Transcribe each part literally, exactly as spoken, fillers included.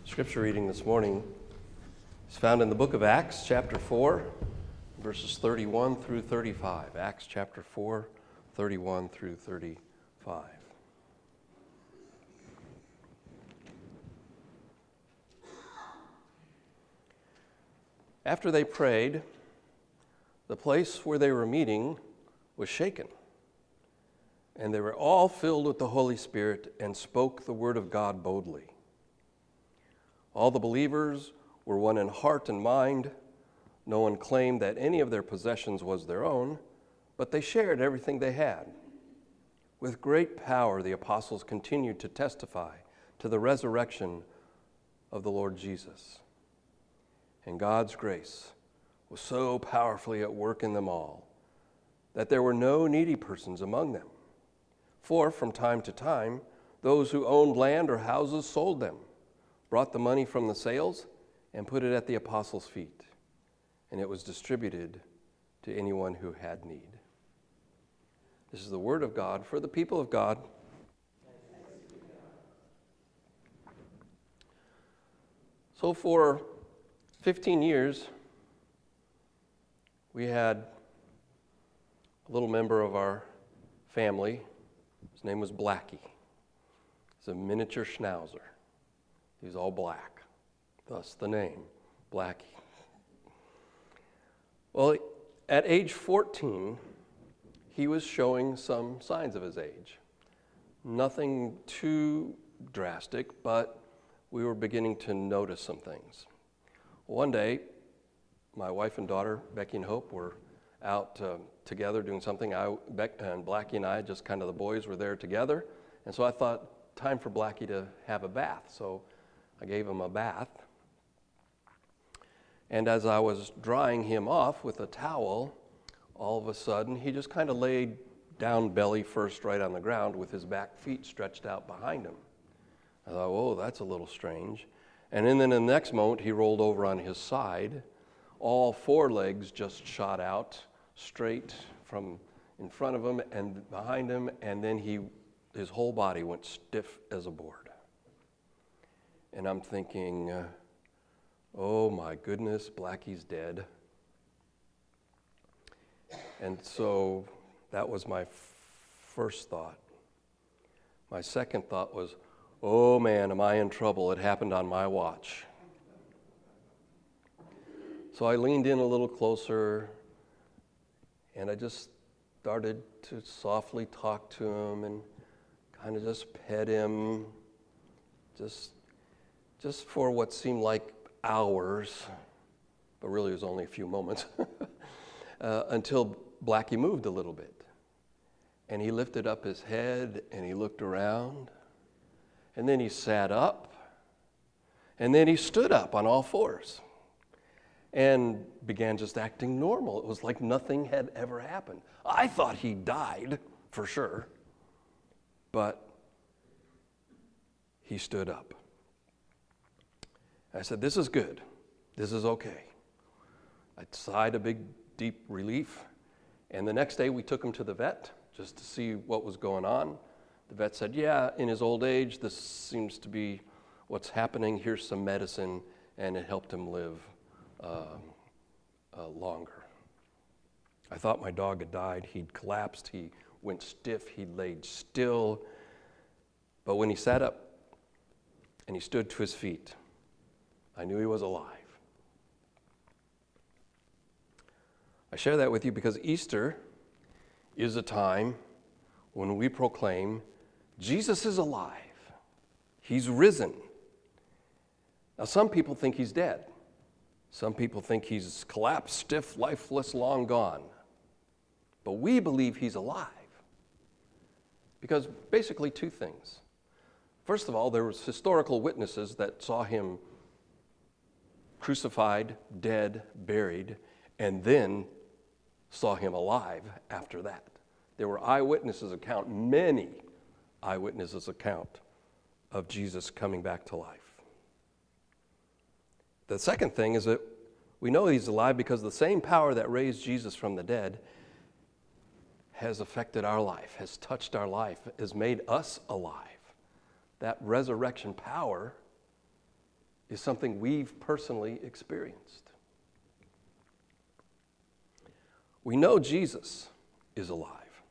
Scripture reading this morning is found in the book of Acts, chapter four, verses thirty-one through thirty-five. Acts chapter four, thirty-one through thirty-five. After they prayed, the place where they were meeting was shaken, and they were all filled with the Holy Spirit and spoke the word of God boldly. All the believers were one in heart and mind. No one claimed that any of their possessions was their own, but they shared everything they had. With great power, the apostles continued to testify to the resurrection of the Lord Jesus. And God's grace was so powerfully at work in them all that there were no needy persons among them. For from time to time, those who owned land or houses sold them, brought the money from the sales, and put it at the apostles' feet, and it was distributed to anyone who had need. This is the word of God for the people of God. So for fifteen years, we had a little member of our family. His name was Blackie. He's a miniature schnauzer. He's all black, thus the name, Blackie. Well, at age fourteen, he was showing some signs of his age. Nothing too drastic, but we were beginning to notice some things. One day, my wife and daughter, Becky and Hope, were out uh, together doing something. I, Beck, and Blackie and I, just kind of the boys, were there together. And so I thought, time for Blackie to have a bath. So I gave him a bath. And as I was drying him off with a towel, all of a sudden, he just kind of laid down belly first right on the ground with his back feet stretched out behind him. I thought, whoa, that's a little strange. And then in the next moment, he rolled over on his side. All four legs just shot out straight from in front of him and behind him, and then he, his whole body went stiff as a board. And I'm thinking, uh, oh my goodness, Blackie's dead. And so that was my f- first thought. My second thought was, oh man, am I in trouble? It happened on my watch. So I leaned in a little closer, and I just started to softly talk to him and kind of just pet him, just, just for what seemed like hours, but really it was only a few moments, uh, until Blackie moved a little bit. And he lifted up his head, and he looked around, and then he sat up, and then he stood up on all fours and began just acting normal. It was like nothing had ever happened. I thought he died, for sure, but he stood up. I said, this is good. This is okay. I sighed a big, deep relief, and the next day we took him to the vet just to see what was going on. The vet said, yeah, in his old age, this seems to be what's happening. Here's some medicine, and it helped him live uh, uh, longer. I thought my dog had died. He'd collapsed. He went stiff. He laid still. But when he sat up and he stood to his feet, I knew he was alive. I share that with you because Easter is a time when we proclaim Jesus is alive. He's risen. Now, some people think he's dead. Some people think he's collapsed, stiff, lifeless, long gone. But we believe he's alive because basically two things. First of all, there was historical witnesses that saw him crucified, dead, buried, and then saw him alive after that. There were eyewitnesses account, many eyewitnesses account of Jesus coming back to life. The second thing is that we know he's alive because the same power that raised Jesus from the dead has affected our life, has touched our life, has made us alive. That resurrection power is something we've personally experienced. We know Jesus is alive.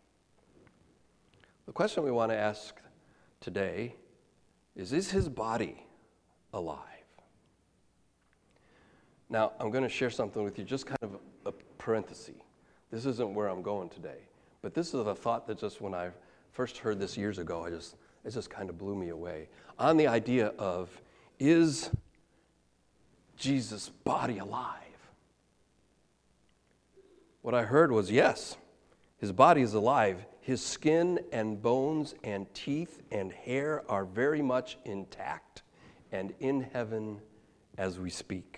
The question we want to ask today is, is his body alive? Now, I'm going to share something with you, just kind of a parenthesis. This isn't where I'm going today, but this is a thought that just when I first heard this years ago, I just it just kind of blew me away. On the idea of, is Jesus' body alive? What I heard was, yes, his body is alive. His skin and bones and teeth and hair are very much intact and in heaven as we speak.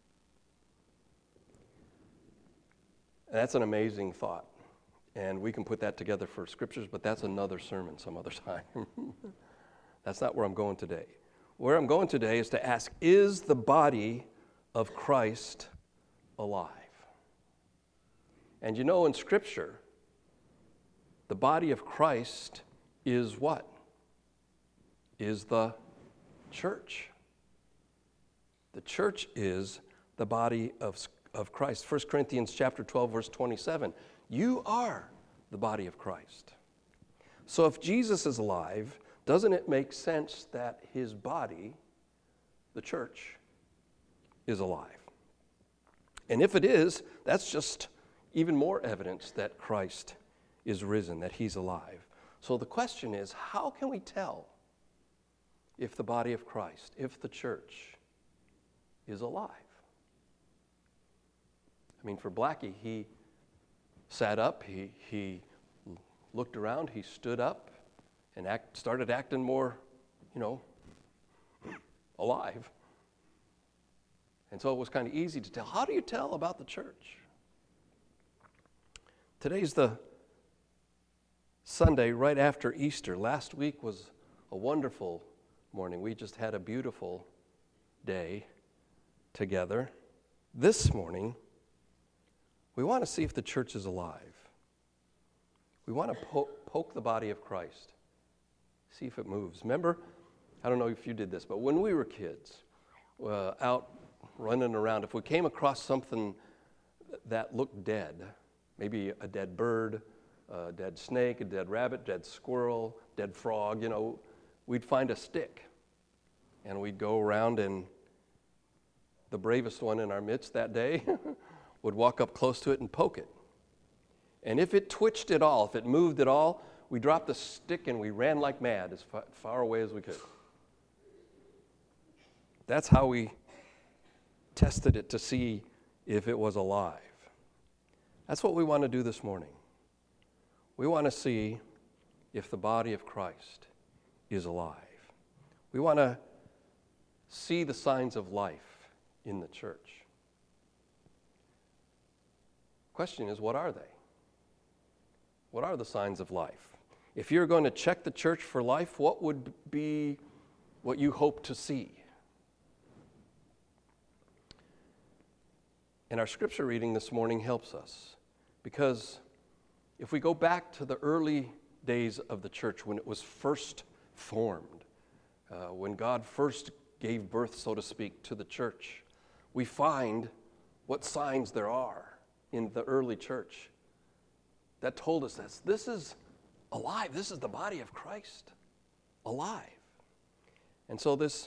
And that's an amazing thought. And we can put that together for scriptures, but that's another sermon some other time. That's not where I'm going today. Where I'm going today is to ask, is the body of Christ alive? And you know, in Scripture, the body of Christ is what? Is the church. The church is the body of, of Christ. First Corinthians chapter twelve, verse twenty-seven. You are the body of Christ. So if Jesus is alive, doesn't it make sense that his body, the church, is alive? And if it is, that's just even more evidence that Christ is risen, that he's alive. So the question is, how can we tell if the body of Christ, if the church, is alive? I mean, for Blackie, he sat up, he he looked around, he stood up and act, started acting more, you know, alive. And so it was kind of easy to tell. How do you tell about the church? Today's the Sunday right after Easter. Last week was a wonderful morning. We just had a beautiful day together. This morning, we want to see if the church is alive. We want to po- poke the body of Christ, see if it moves. Remember, I don't know if you did this, but when we were kids, uh, out running around, if we came across something that looked dead, maybe a dead bird, a dead snake, a dead rabbit, dead squirrel, dead frog, you know, we'd find a stick, and we'd go around, and the bravest one in our midst that day would walk up close to it and poke it. And if it twitched at all, if it moved at all, we dropped the stick and we ran like mad as far, far away as we could. That's how we tested it to see if it was alive. That's what we want to do this morning. We want to see if the body of Christ is alive. We want to see the signs of life in the church. Question is, what are they? What are the signs of life? If you're going to check the church for life, what would be what you hope to see? And our scripture reading this morning helps us, because if we go back to the early days of the church when it was first formed, uh, when God first gave birth, so to speak, to the church, we find what signs there are in the early church that told us this. This is alive. This is the body of Christ alive. And so this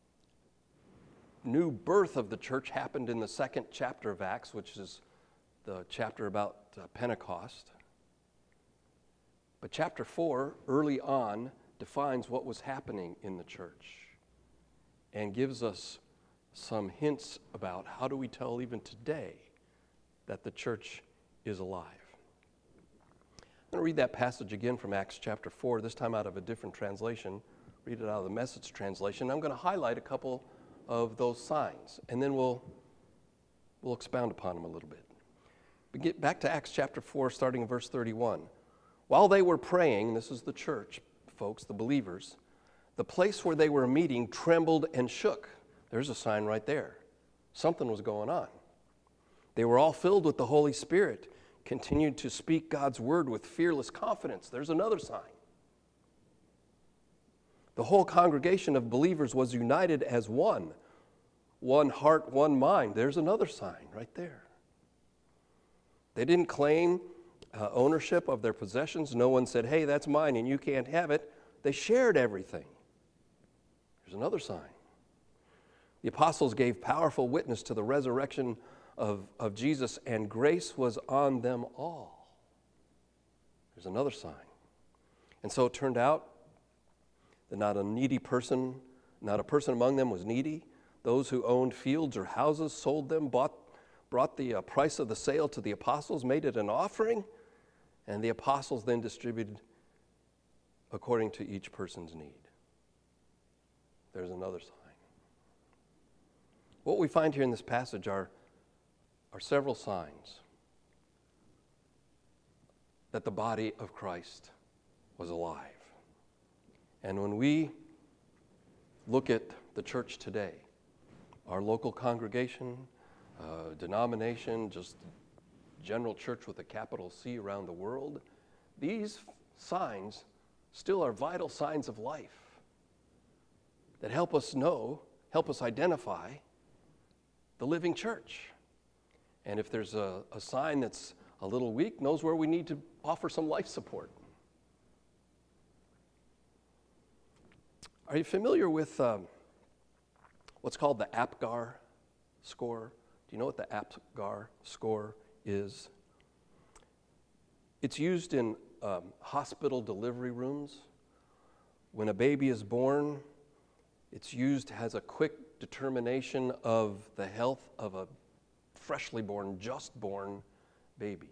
new birth of the church happened in the second chapter of Acts, which is the chapter about uh, Pentecost. But chapter four, early on, defines what was happening in the church and gives us some hints about how do we tell even today that the church is alive. I'm going to read that passage again from Acts chapter four, this time out of a different translation. Read it out of the Message translation. I'm going to highlight a couple of those signs, and then we'll we'll expound upon them a little bit. But get back to Acts chapter four, starting in verse thirty-one. While they were praying, this is the church, folks, the believers, the place where they were meeting trembled and shook. There's a sign right there. Something was going on. They were all filled with the Holy Spirit, continued to speak God's word with fearless confidence. There's another sign. The whole congregation of believers was united as one. one heart, one mind. There's another sign right there. They didn't claim uh, ownership of their possessions. No one said, hey, that's mine and you can't have it. They shared everything. There's another sign. The apostles gave powerful witness to the resurrection of, of Jesus, and grace was on them all. There's another sign. And so it turned out that not a needy person, not a person among them was needy. Those who owned fields or houses sold them, bought, brought the uh, price of the sale to the apostles, made it an offering, and the apostles then distributed according to each person's need. There's another sign. What we find here in this passage are, are several signs that the body of Christ was alive. And when we look at the church today, our local congregation, uh, denomination, just general church with a capital C around the world, these signs still are vital signs of life that help us know, help us identify the living church. And if there's a, a sign that's a little weak, knows where we need to offer some life support. Are you familiar with um, what's called the APGAR score? Do you know what the APGAR score is? It's used in um, hospital delivery rooms. When a baby is born, it's used as a quick determination of the health of a freshly born, just born baby.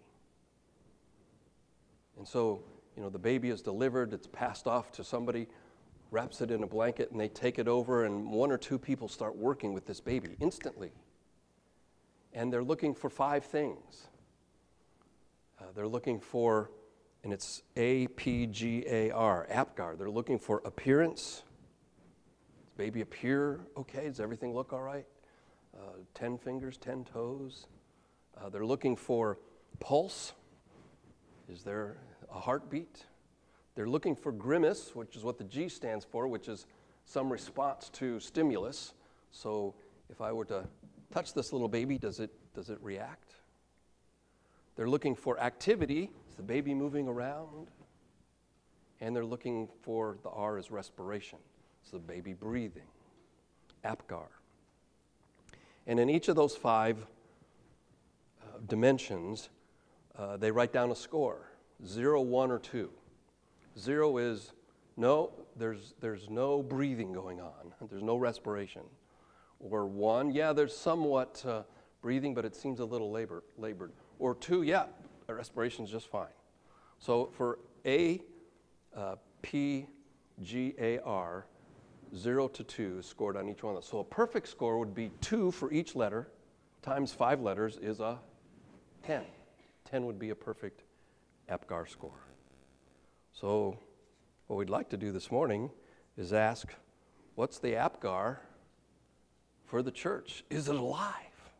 And so, you know, the baby is delivered, it's passed off to somebody, wraps it in a blanket, and they take it over, and one or two people start working with this baby instantly. And they're looking for five things. Uh, they're looking for, and it's A P G A R, APGAR. They're looking for appearance. Does baby appear okay? Does everything look all right? Uh, ten fingers, ten toes. Uh, they're looking for pulse. Is there a heartbeat? They're looking for grimace, which is what the G stands for, which is some response to stimulus. So if I were to touch this little baby, does it, does it react? They're looking for activity. Is the baby moving around? And they're looking for, the R is respiration. Is the baby breathing? APGAR. And in each of those five uh, dimensions, uh, they write down a score, zero, one, or two. Zero is no, there's, there's no breathing going on. There's no respiration. Or one, yeah, there's somewhat uh, breathing, but it seems a little labor, labored. Or two, yeah, respiration's just fine. So for A, uh, P, G, A, R, zero to two is scored on each one of those. So a perfect score would be two for each letter times five letters is a ten. ten would be a perfect APGAR score. So what we'd like to do this morning is ask, what's the APGAR for the church? Is it alive?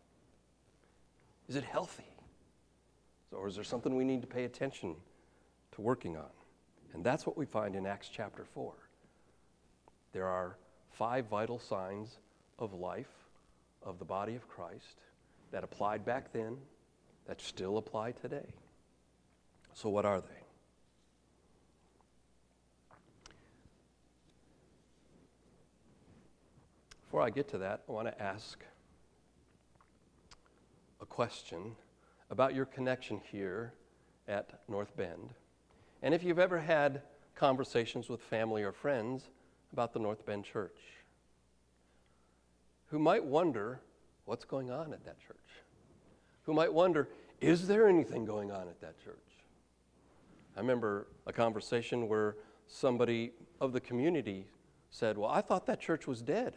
Is it healthy? Or is there something we need to pay attention to working on? And that's what we find in Acts chapter four. There are five vital signs of life of the body of Christ that applied back then, that still apply today. So what are they? Before I get to that, I want to ask a question about your connection here at North Bend. And if you've ever had conversations with family or friends about the North Bend Church, who might wonder what's going on at that church, who might wonder, is there anything going on at that church? I remember a conversation where somebody of the community said, well, I thought that church was dead.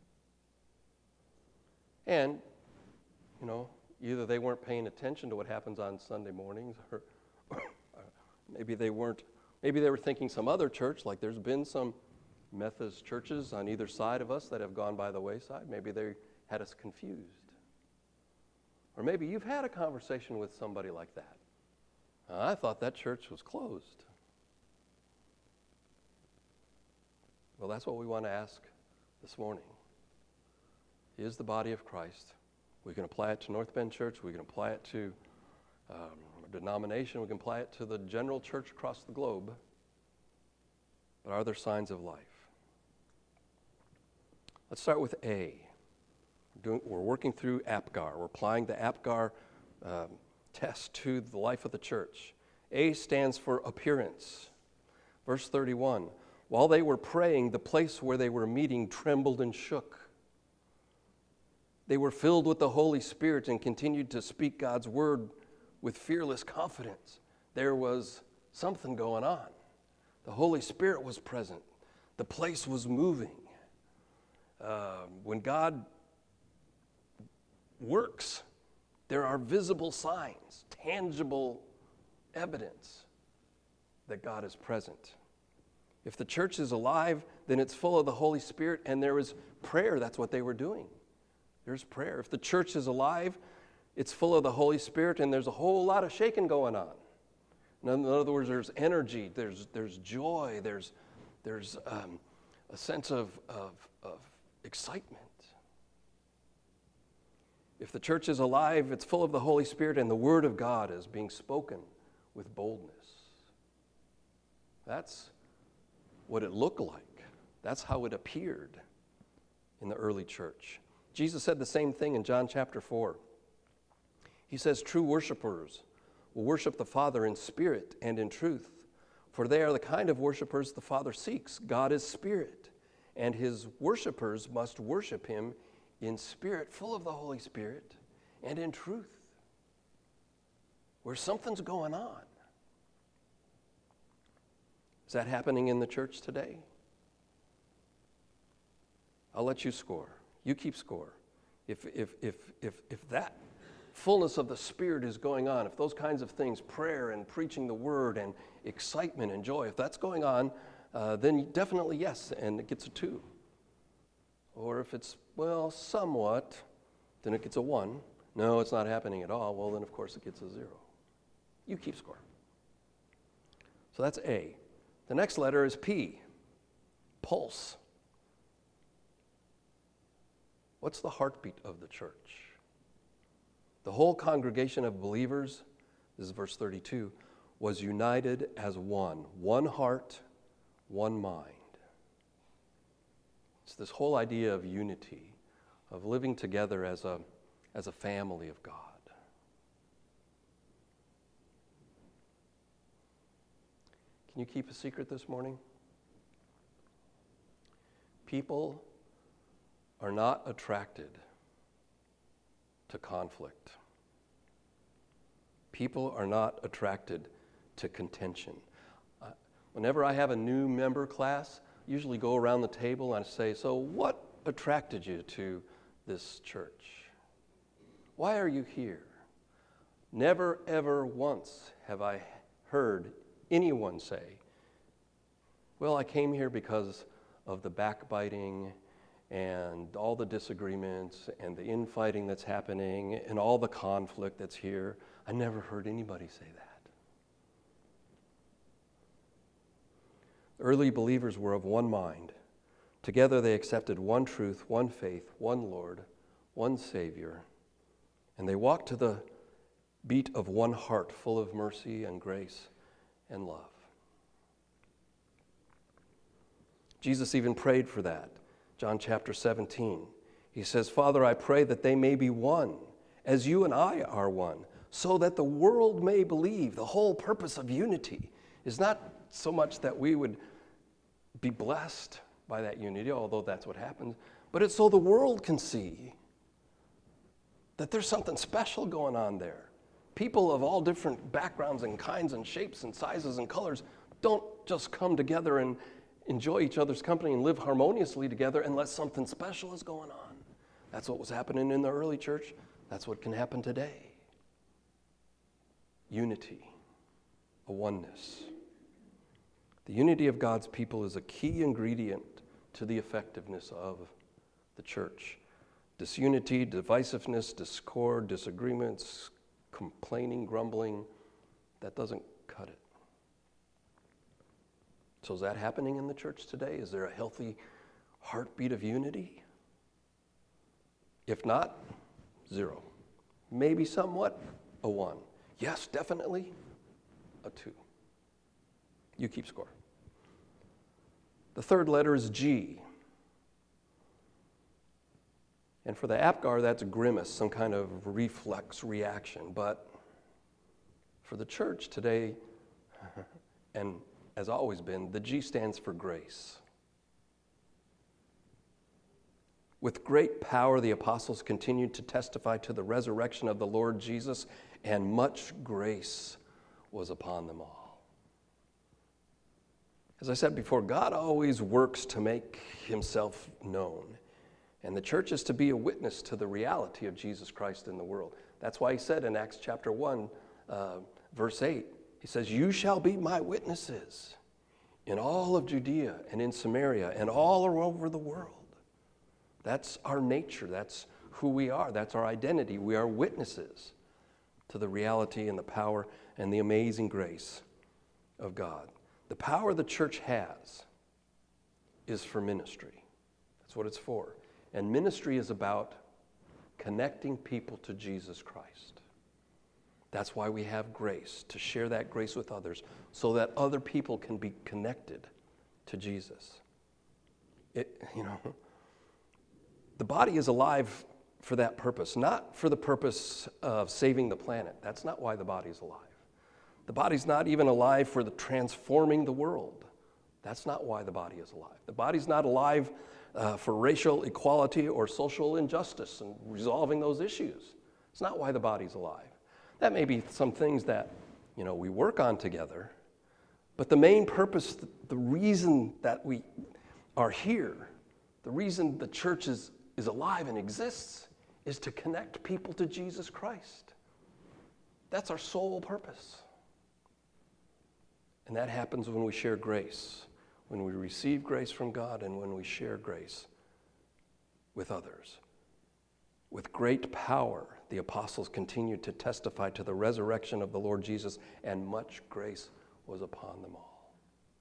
And, you know, either they weren't paying attention to what happens on Sunday mornings, or, or maybe they weren't, maybe they were thinking some other church, like there's been some Methodist churches on either side of us that have gone by the wayside. Maybe they had us confused. Or maybe you've had a conversation with somebody like that. I thought that church was closed. Well, that's what we want to ask this morning. is the body of Christ. We can apply it to North Bend Church. We can apply it to um, a denomination. We can apply it to the general church across the globe. But are there signs of life? Let's start with A. We're, doing, we're working through APGAR. We're applying the APGAR um, test to the life of the church. A stands for appearance. Verse thirty-one, while they were praying, the place where they were meeting trembled and shook. They were filled with the Holy Spirit and continued to speak God's word with fearless confidence. There was something going on. The Holy Spirit was present. The place was moving. Uh, when God works, there are visible signs, tangible evidence that God is present. If the church is alive, then it's full of the Holy Spirit, and there is prayer. That's what they were doing. There's prayer. If the church is alive, it's full of the Holy Spirit, and there's a whole lot of shaking going on. In other words, there's energy, there's there's joy, there's there's um, a sense of, of of excitement. If the church is alive, it's full of the Holy Spirit, and the Word of God is being spoken with boldness. That's what it looked like. That's how it appeared in the early church. Jesus said the same thing in John chapter four. He says, true worshipers will worship the Father in spirit and in truth, for they are the kind of worshipers the Father seeks. God is spirit, and his worshipers must worship him in spirit, full of the Holy Spirit, and in truth, where something's going on. Is that happening in the church today? I'll let you score. You keep score. If, if, if, if, if that fullness of the Spirit is going on, if those kinds of things, prayer and preaching the word and excitement and joy, if that's going on, uh, then definitely yes, and it gets a two. Or if it's, well, somewhat, then it gets a one. No, it's not happening at all. Well, then of course it gets a zero. You keep score. So that's A. The next letter is P, pulse. What's the heartbeat of the church? The whole congregation of believers, this is verse thirty-two, was united as one, one heart, one mind. It's this whole idea of unity, of living together as a, as a family of God. Can you keep a secret this morning? People are not attracted to conflict. People are not attracted to contention. Uh, whenever I have a new member class, I usually go around the table and I say, so what attracted you to this church? Why are you here? Never, ever once have I heard anyone say, well, I came here because of the backbiting and all the disagreements and the infighting that's happening and all the conflict that's here. I never heard anybody say that. The early believers were of one mind. Together they accepted one truth, one faith, one Lord, one Savior, and they walked to the beat of one heart full of mercy and grace and love. Jesus even prayed for that. John chapter seventeen, he says, Father, I pray that they may be one, as you and I are one, so that the world may believe. The whole purpose of unity is not so much that we would be blessed by that unity, although that's what happens, but it's so the world can see that there's something special going on there. People of all different backgrounds and kinds and shapes and sizes and colors don't just come together and enjoy each other's company and live harmoniously together unless something special is going on. That's what was happening in the early church. That's what can happen today. Unity, a oneness. The unity of God's people is a key ingredient to the effectiveness of the church. Disunity, divisiveness, discord, disagreements, complaining, grumbling, that doesn't cut it. So is that happening in the church today? Is there a healthy heartbeat of unity? If not, zero. Maybe somewhat, a one. Yes, definitely, a two. You keep score. The third letter is G. And for the Apgar, that's a grimace, some kind of reflex reaction. But for the church today, and has always been, the G stands for grace. With great power, the apostles continued to testify to the resurrection of the Lord Jesus, and much grace was upon them all. As I said before, God always works to make himself known. And the church is to be a witness to the reality of Jesus Christ in the world. That's why he said in Acts chapter one, uh, verse eight, he says, "You shall be my witnesses in all of Judea and in Samaria and all over the world." That's our nature. That's who we are. That's our identity. We are witnesses to the reality and the power and the amazing grace of God. The power the church has is for ministry. That's what it's for. And ministry is about connecting people to Jesus Christ. That's why we have grace, to share that grace with others so that other people can be connected to Jesus. It, you know, the body is alive for that purpose, not for the purpose of saving the planet. That's not why the body's alive. The body's not even alive for the transforming the world. That's not why the body is alive. The body's not alive uh, for racial equality or social injustice and resolving those issues. It's not why the body's alive. That may be some things that, you know, we work on together, but the main purpose, the reason that we are here, the reason the church is, is alive and exists, is to connect people to Jesus Christ. That's our sole purpose. And that happens when we share grace, when we receive grace from God, and when we share grace with others. With great power, the apostles continued to testify to the resurrection of the Lord Jesus, and much grace was upon them all.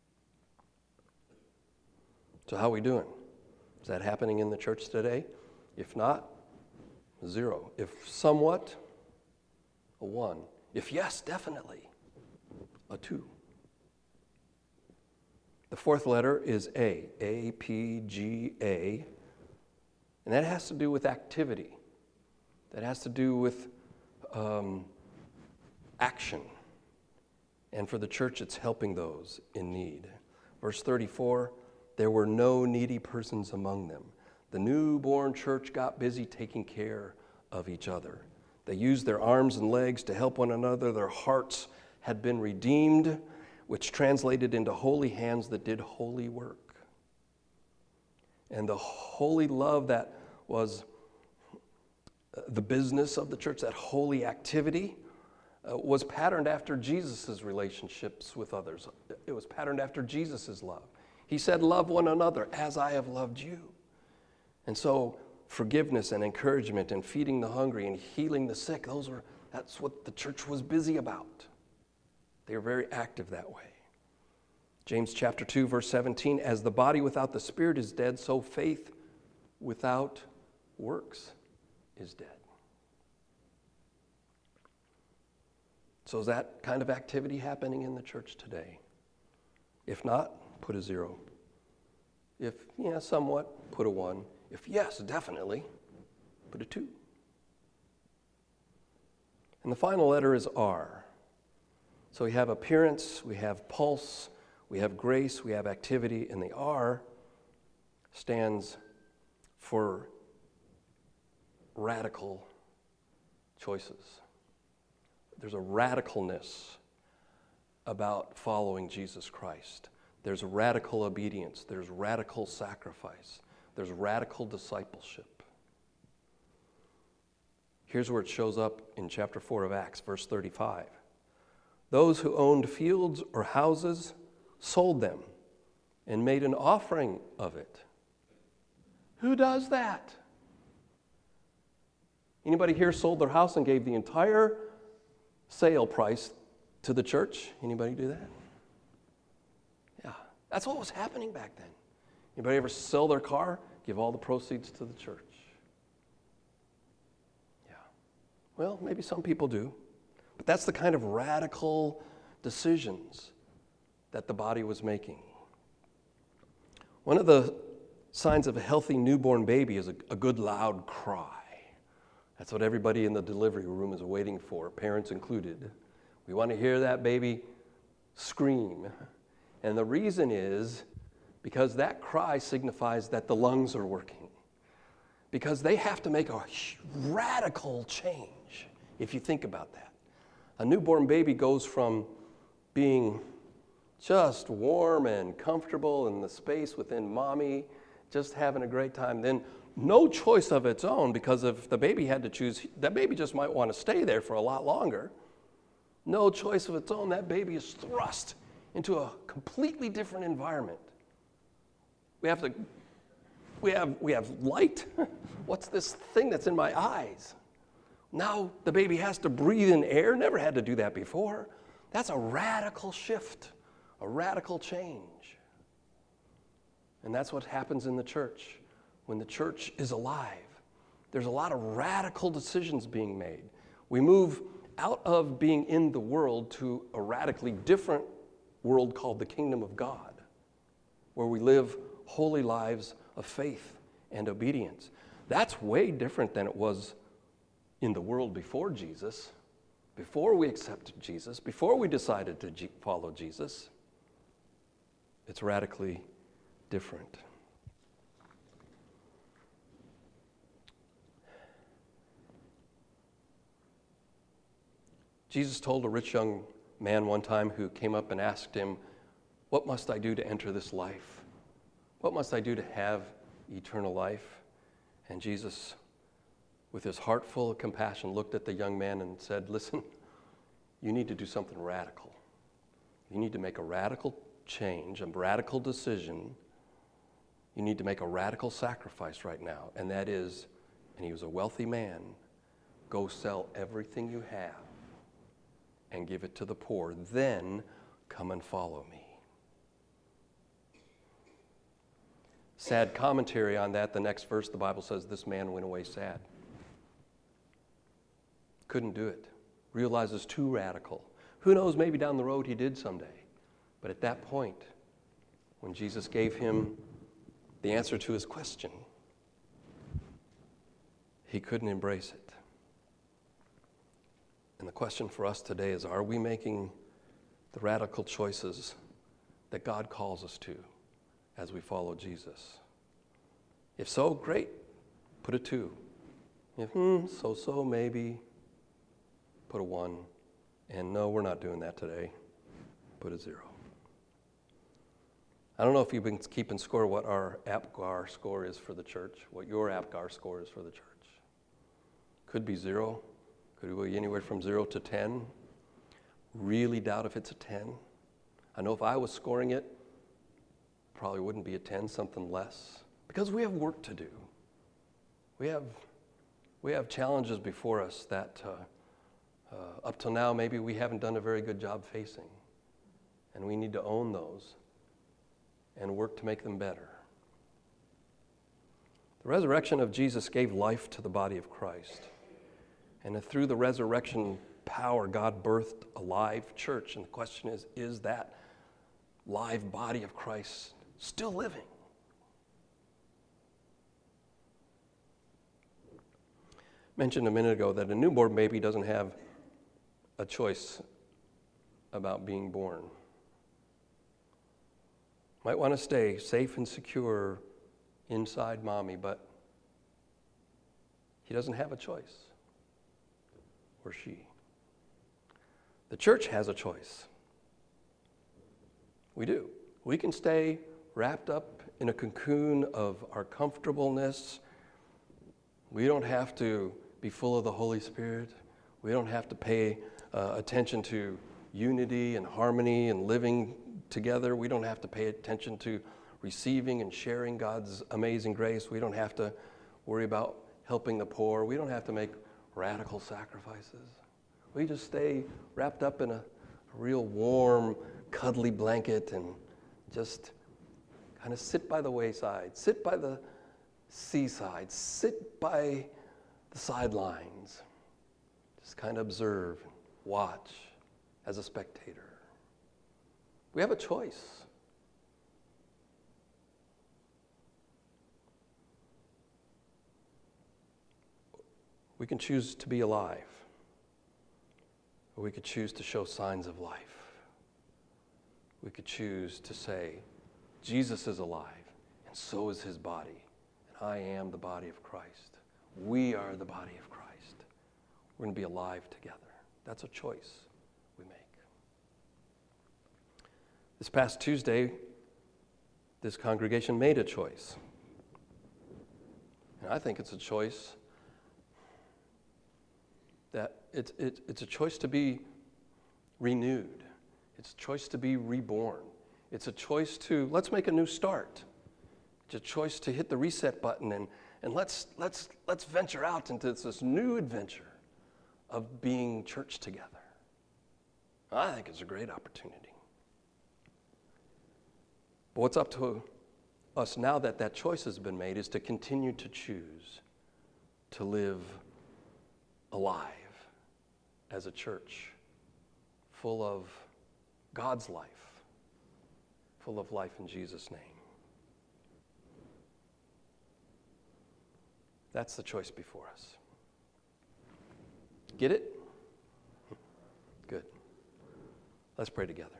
So how are we doing? Is that happening in the church today? If not, zero. If somewhat, a one. If yes, definitely, a two. The fourth letter is A, A, P, G, A, and that has to do with activity. That has to do with um, action. And for the church, it's helping those in need. Verse thirty-four, there were no needy persons among them. The newborn church got busy taking care of each other. They used their arms and legs to help one another. Their hearts had been redeemed, which translated into holy hands that did holy work. And the holy love that was the business of the church, that holy activity, uh, was patterned after Jesus' relationships with others. It was patterned after Jesus' love. He said, "Love one another as I have loved you." And so forgiveness and encouragement and feeding the hungry and healing the sick, those were, that's what the church was busy about. They were very active that way. James chapter two, verse seventeen, as the body without the spirit is dead, so faith without works is dead. So is that kind of activity happening in the church today? If not, put a zero. If, yeah, somewhat, put a one. If yes, definitely, put a two. And the final letter is R. So we have appearance, we have pulse, we have grace, we have activity, and the R stands for radical choices. There's a radicalness about following Jesus Christ. There's radical obedience. There's radical sacrifice. There's radical discipleship. Here's where it shows up in chapter four of Acts, verse thirty-five. Those who owned fields or houses sold them and made an offering of it. Who does that? Anybody here sold their house and gave the entire sale price to the church? Anybody do that? Yeah, that's what was happening back then. Anybody ever sell their car? Give all the proceeds to the church. Well, maybe some people do. But that's the kind of radical decisions that the body was making. One of the signs of a healthy newborn baby is a, a good loud cry. That's what everybody in the delivery room is waiting for, parents included. We want to hear that baby scream. And the reason is because that cry signifies that the lungs are working. Because they have to make a radical change, if you think about that. A newborn baby goes from being just warm and comfortable in the space within mommy, just having a great time, then no choice of its own, because if the baby had to choose, that baby just might want to stay there for a lot longer. No choice of its own, that baby is thrust into a completely different environment. We have to, we have, we have light. What's this thing that's in my eyes? Now the baby has to breathe in air, never had to do that before. That's a radical shift, a radical change. And that's what happens in the church. When the church is alive, there's a lot of radical decisions being made. We move out of being in the world to a radically different world called the kingdom of God, where we live holy lives of faith and obedience. That's way different than it was in the world before Jesus, before we accepted Jesus, before we decided to G- follow Jesus. It's radically different. Jesus told a rich young man one time who came up and asked him, "What must I do to enter this life? What must I do to have eternal life?" And Jesus, with his heart full of compassion, looked at the young man and said, "Listen, you need to do something radical. You need to make a radical change, a radical decision. You need to make a radical sacrifice right now, and that is," and he was a wealthy man, "go sell everything you have and give it to the poor. Then come and follow me." Sad commentary on that, the next verse, the Bible says this man went away sad. Couldn't do it. Realizes too radical. Who knows, maybe down the road he did someday. But at that point, when Jesus gave him the answer to his question, he couldn't embrace it. And the question for us today is, are we making the radical choices that God calls us to as we follow Jesus? If so, great, put a two. If hmm, so-so, maybe, put a one. And no, we're not doing that today, put a zero. I don't know if you've been keeping score what our APGAR score is for the church, what your APGAR score is for the church. Could be zero. Could be anywhere from zero to ten. Really doubt if it's a ten. I know if I was scoring it, probably wouldn't be a ten, something less. Because we have work to do. We have, we have challenges before us that uh, uh, up till now maybe we haven't done a very good job facing. And we need to own those and work to make them better. The resurrection of Jesus gave life to the body of Christ. And through the resurrection power, God birthed a live church. And the question is, is that live body of Christ still living? I mentioned a minute ago that a newborn baby doesn't have a choice about being born. Might want to stay safe and secure inside mommy, but he doesn't have a choice. Or she. The church has a choice. We do. We can stay wrapped up in a cocoon of our comfortableness. We don't have to be full of the Holy Spirit. We don't have to pay uh, attention to unity and harmony and living together. We don't have to pay attention to receiving and sharing God's amazing grace. We don't have to worry about helping the poor. We don't have to make radical sacrifices. We just stay wrapped up in a, a real warm, cuddly blanket and just kind of sit by the wayside, sit by the seaside, sit by the sidelines, Just kind of observe, watch as a spectator. We have a choice. We can choose to be alive, or we could choose to show signs of life. We could choose to say, Jesus is alive, and so is his body, and I am the body of Christ. We are the body of Christ. We're going to be alive together. That's a choice we make. This past Tuesday, this congregation made a choice. And I think it's a choice that it's, it, it's a choice to be renewed. It's a choice to be reborn. It's a choice to, let's make a new start. It's a choice to hit the reset button and, and let's, let's, let's venture out into this, this new adventure of being church together. I think it's a great opportunity. But what's up to us now that that choice has been made is to continue to choose to live alive as a church, full of God's life, full of life in Jesus' name. That's the choice before us. Get it? Good. Let's pray together.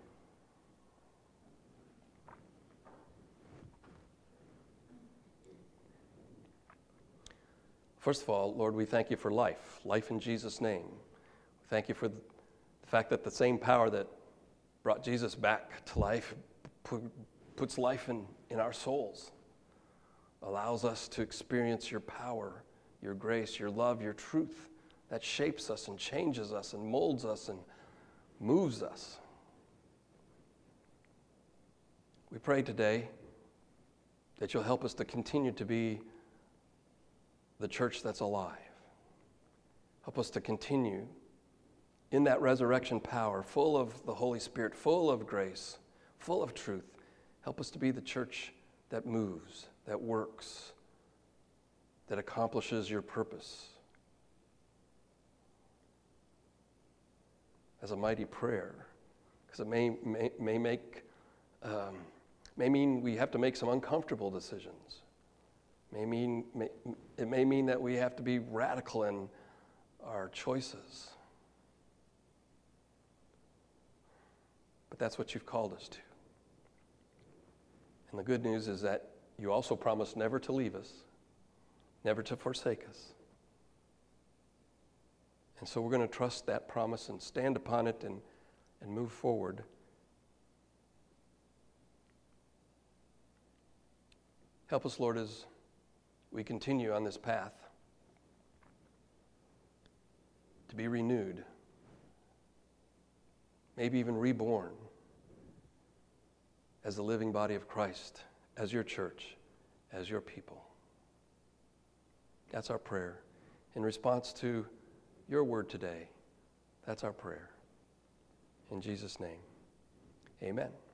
First of all, Lord, we thank you for life, life in Jesus' name. Thank you for the fact that the same power that brought Jesus back to life puts life in, in our souls, allows us to experience your power, your grace, your love, your truth that shapes us and changes us and molds us and moves us. We pray today that you'll help us to continue to be the church that's alive. Help us to continue in that resurrection power, full of the Holy Spirit, full of grace, full of truth. Help us to be the church that moves, that works, that accomplishes your purpose. As a mighty prayer, because it may, may, may make, um, may mean we have to make some uncomfortable decisions. May mean, may, it may mean that we have to be radical in our choices. But that's what you've called us to. And the good news is that you also promised never to leave us, never to forsake us. And so we're going to trust that promise and stand upon it and, and move forward. Help us, Lord, as we continue on this path to be renewed, maybe even reborn as the living body of Christ, as your church, as your people. That's our prayer. In response to your word today, that's our prayer. In Jesus' name, amen.